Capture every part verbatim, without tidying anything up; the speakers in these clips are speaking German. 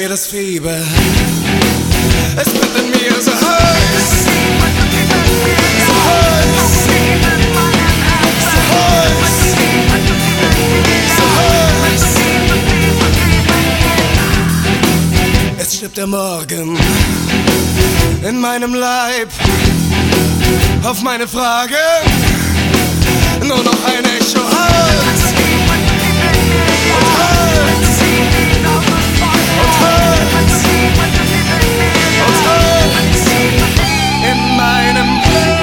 mir das Fieber. Es brennt in mir so heiß, so heiß, so heiß, so heiß. Es stirbt der Morgen in meinem Leib. Auf meine Frage nur noch ein Echo halt und halt und halt und halt in meinem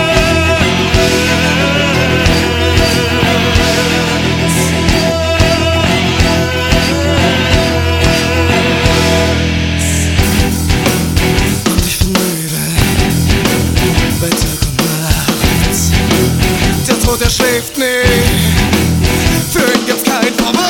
und ich bin müde bei Tag und Nacht. Der Tod, der schläft nicht, für ihn gibt's kein Vorbei.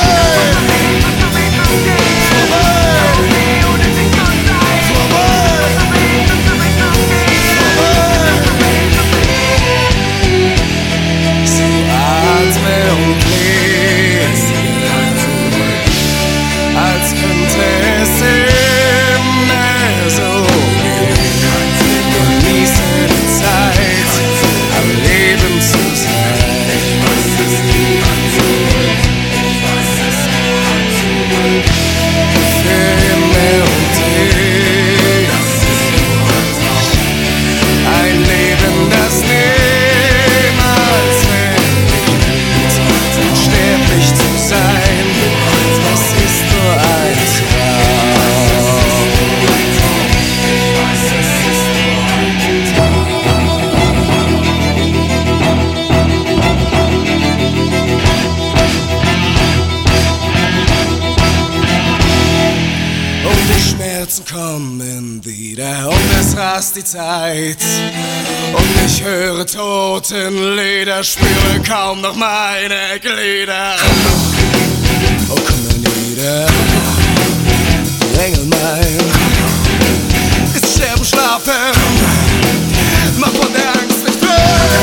Kommen wieder und es rast die Zeit und ich höre Totenlieder, spüre kaum noch meine Glieder. Oh, komm mal nieder, Engel mein, ist sterben, schlafen, mach von der Angst nicht weg.